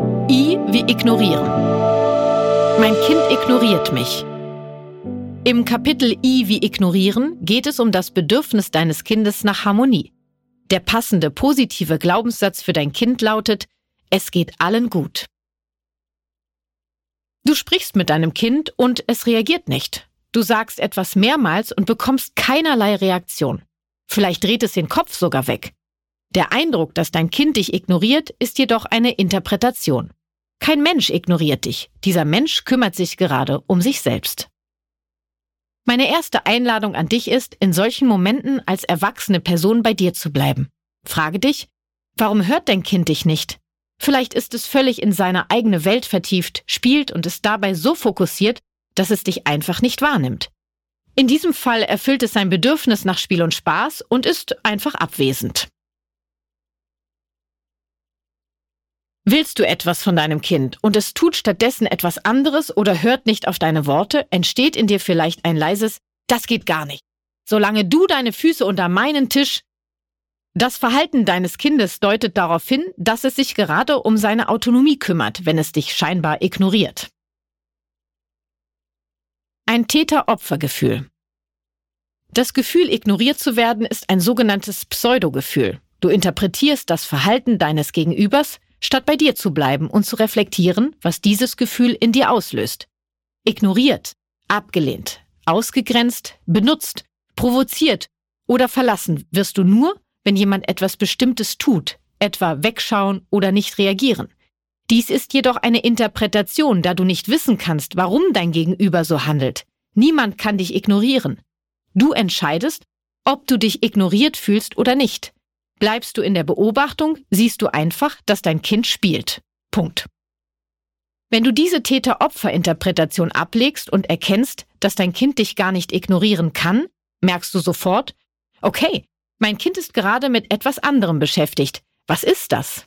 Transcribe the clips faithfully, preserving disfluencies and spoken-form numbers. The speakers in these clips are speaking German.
I wie ignorieren. Mein Kind ignoriert mich. Im Kapitel I wie ignorieren geht es um das Bedürfnis deines Kindes nach Harmonie. Der passende positive Glaubenssatz für dein Kind lautet: Es geht allen gut. Du sprichst mit deinem Kind und es reagiert nicht. Du sagst etwas mehrmals und bekommst keinerlei Reaktion. Vielleicht dreht es den Kopf sogar weg. Der Eindruck, dass dein Kind dich ignoriert, ist jedoch eine Interpretation. Kein Mensch ignoriert dich. Dieser Mensch kümmert sich gerade um sich selbst. Meine erste Einladung an dich ist, in solchen Momenten als erwachsene Person bei dir zu bleiben. Frage dich: Warum hört dein Kind dich nicht? Vielleicht ist es völlig in seine eigene Welt vertieft, spielt und ist dabei so fokussiert, dass es dich einfach nicht wahrnimmt. In diesem Fall erfüllt es sein Bedürfnis nach Spiel und Spaß und ist einfach abwesend. Willst du etwas von deinem Kind und es tut stattdessen etwas anderes oder hört nicht auf deine Worte, entsteht in dir vielleicht ein leises: Das geht gar nicht. Solange du deine Füße unter meinen Tisch... Das Verhalten deines Kindes deutet darauf hin, dass es sich gerade um seine Autonomie kümmert, wenn es dich scheinbar ignoriert. Ein Täter-Opfer-Gefühl. Das Gefühl, ignoriert zu werden, ist ein sogenanntes Pseudogefühl. Du interpretierst das Verhalten deines Gegenübers, statt bei dir zu bleiben und zu reflektieren, was dieses Gefühl in dir auslöst. Ignoriert, abgelehnt, ausgegrenzt, benutzt, provoziert oder verlassen wirst du nur, wenn jemand etwas Bestimmtes tut, etwa wegschauen oder nicht reagieren. Dies ist jedoch eine Interpretation, da du nicht wissen kannst, warum dein Gegenüber so handelt. Niemand kann dich ignorieren. Du entscheidest, ob du dich ignoriert fühlst oder nicht. Bleibst du in der Beobachtung, siehst du einfach, dass dein Kind spielt. Punkt. Wenn du diese Täter-Opfer-Interpretation ablegst und erkennst, dass dein Kind dich gar nicht ignorieren kann, merkst du sofort: Okay, mein Kind ist gerade mit etwas anderem beschäftigt. Was ist das?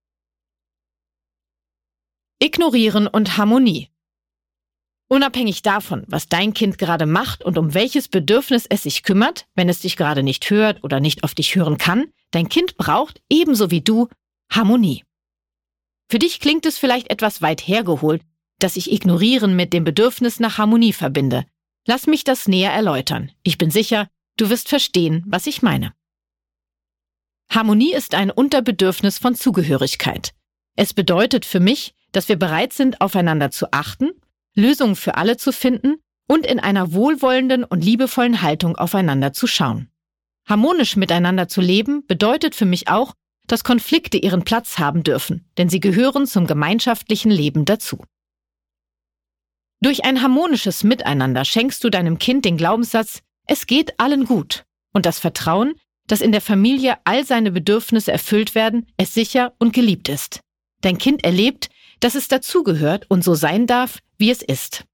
Ignorieren und Harmonie. Unabhängig davon, was dein Kind gerade macht und um welches Bedürfnis es sich kümmert, wenn es dich gerade nicht hört oder nicht auf dich hören kann, dein Kind braucht, ebenso wie du, Harmonie. Für dich klingt es vielleicht etwas weit hergeholt, dass ich Ignorieren mit dem Bedürfnis nach Harmonie verbinde. Lass mich das näher erläutern. Ich bin sicher, du wirst verstehen, was ich meine. Harmonie ist ein Unterbedürfnis von Zugehörigkeit. Es bedeutet für mich, dass wir bereit sind, aufeinander zu achten, Lösungen für alle zu finden und in einer wohlwollenden und liebevollen Haltung aufeinander zu schauen. Harmonisch miteinander zu leben bedeutet für mich auch, dass Konflikte ihren Platz haben dürfen, denn sie gehören zum gemeinschaftlichen Leben dazu. Durch ein harmonisches Miteinander schenkst du deinem Kind den Glaubenssatz: Es geht allen gut, und das Vertrauen, dass in der Familie all seine Bedürfnisse erfüllt werden, es sicher und geliebt ist. Dein Kind erlebt, dass es dazugehört und so sein darf, wie es ist.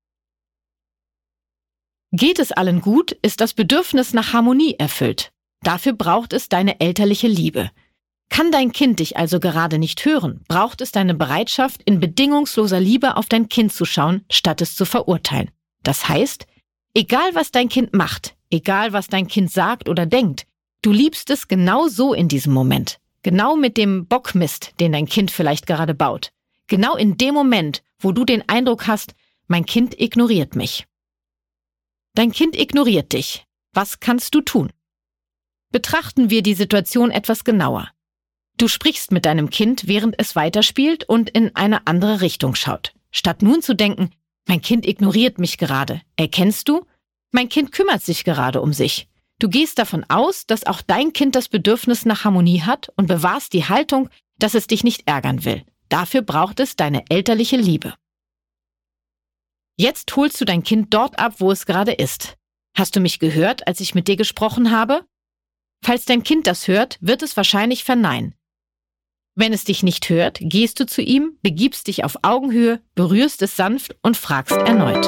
Geht es allen gut, ist das Bedürfnis nach Harmonie erfüllt. Dafür braucht es deine elterliche Liebe. Kann dein Kind dich also gerade nicht hören, braucht es deine Bereitschaft, in bedingungsloser Liebe auf dein Kind zu schauen, statt es zu verurteilen. Das heißt, egal was dein Kind macht, egal was dein Kind sagt oder denkt, du liebst es genau so in diesem Moment. Genau mit dem Bockmist, den dein Kind vielleicht gerade baut. Genau in dem Moment, wo du den Eindruck hast, mein Kind ignoriert mich. Dein Kind ignoriert dich. Was kannst du tun? Betrachten wir die Situation etwas genauer. Du sprichst mit deinem Kind, während es weiterspielt und in eine andere Richtung schaut. Statt nun zu denken, mein Kind ignoriert mich gerade, erkennst du, mein Kind kümmert sich gerade um sich. Du gehst davon aus, dass auch dein Kind das Bedürfnis nach Harmonie hat und bewahrst die Haltung, dass es dich nicht ärgern will. Dafür braucht es deine elterliche Liebe. Jetzt holst du dein Kind dort ab, wo es gerade ist. Hast du mich gehört, als ich mit dir gesprochen habe? Falls dein Kind das hört, wird es wahrscheinlich verneinen. Wenn es dich nicht hört, gehst du zu ihm, begibst dich auf Augenhöhe, berührst es sanft und fragst erneut.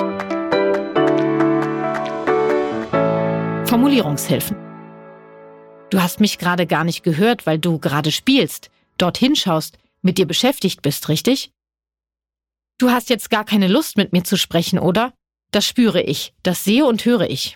Formulierungshilfen. Du hast mich gerade gar nicht gehört, weil du gerade spielst, dorthin schaust, mit dir beschäftigt bist, richtig? Du hast jetzt gar keine Lust, mit mir zu sprechen, oder? Das spüre ich, das sehe und höre ich.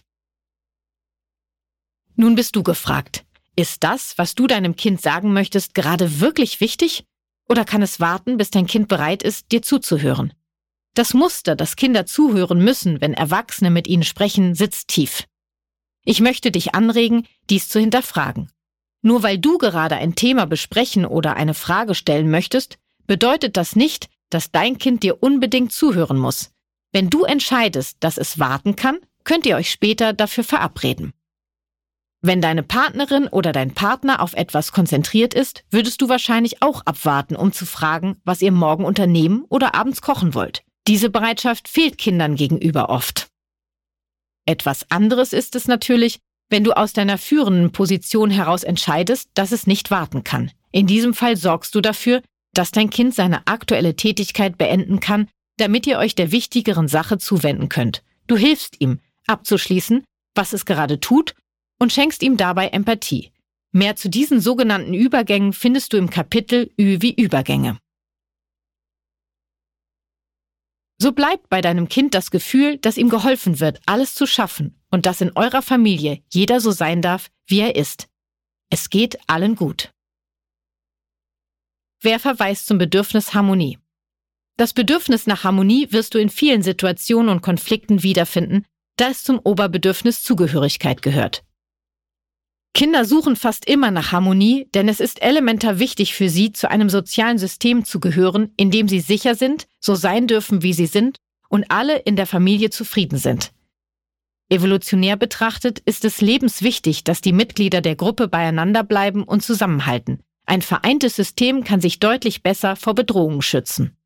Nun bist du gefragt. Ist das, was du deinem Kind sagen möchtest, gerade wirklich wichtig? Oder kann es warten, bis dein Kind bereit ist, dir zuzuhören? Das Muster, dass Kinder zuhören müssen, wenn Erwachsene mit ihnen sprechen, sitzt tief. Ich möchte dich anregen, dies zu hinterfragen. Nur weil du gerade ein Thema besprechen oder eine Frage stellen möchtest, bedeutet das nicht, dass dein Kind dir unbedingt zuhören muss. Wenn du entscheidest, dass es warten kann, könnt ihr euch später dafür verabreden. Wenn deine Partnerin oder dein Partner auf etwas konzentriert ist, würdest du wahrscheinlich auch abwarten, um zu fragen, was ihr morgen unternehmen oder abends kochen wollt. Diese Bereitschaft fehlt Kindern gegenüber oft. Etwas anderes ist es natürlich, wenn du aus deiner führenden Position heraus entscheidest, dass es nicht warten kann. In diesem Fall sorgst du dafür, dass dein Kind seine aktuelle Tätigkeit beenden kann, damit ihr euch der wichtigeren Sache zuwenden könnt. Du hilfst ihm, abzuschließen, was es gerade tut, und schenkst ihm dabei Empathie. Mehr zu diesen sogenannten Übergängen findest du im Kapitel Ü wie Übergänge. So bleibt bei deinem Kind das Gefühl, dass ihm geholfen wird, alles zu schaffen und dass in eurer Familie jeder so sein darf, wie er ist. Es geht allen gut. Wer verweist zum Bedürfnis Harmonie? Das Bedürfnis nach Harmonie wirst du in vielen Situationen und Konflikten wiederfinden, da es zum Oberbedürfnis Zugehörigkeit gehört. Kinder suchen fast immer nach Harmonie, denn es ist elementar wichtig für sie, zu einem sozialen System zu gehören, in dem sie sicher sind, so sein dürfen, wie sie sind und alle in der Familie zufrieden sind. Evolutionär betrachtet ist es lebenswichtig, dass die Mitglieder der Gruppe beieinander bleiben und zusammenhalten. Ein vereintes System kann sich deutlich besser vor Bedrohungen schützen.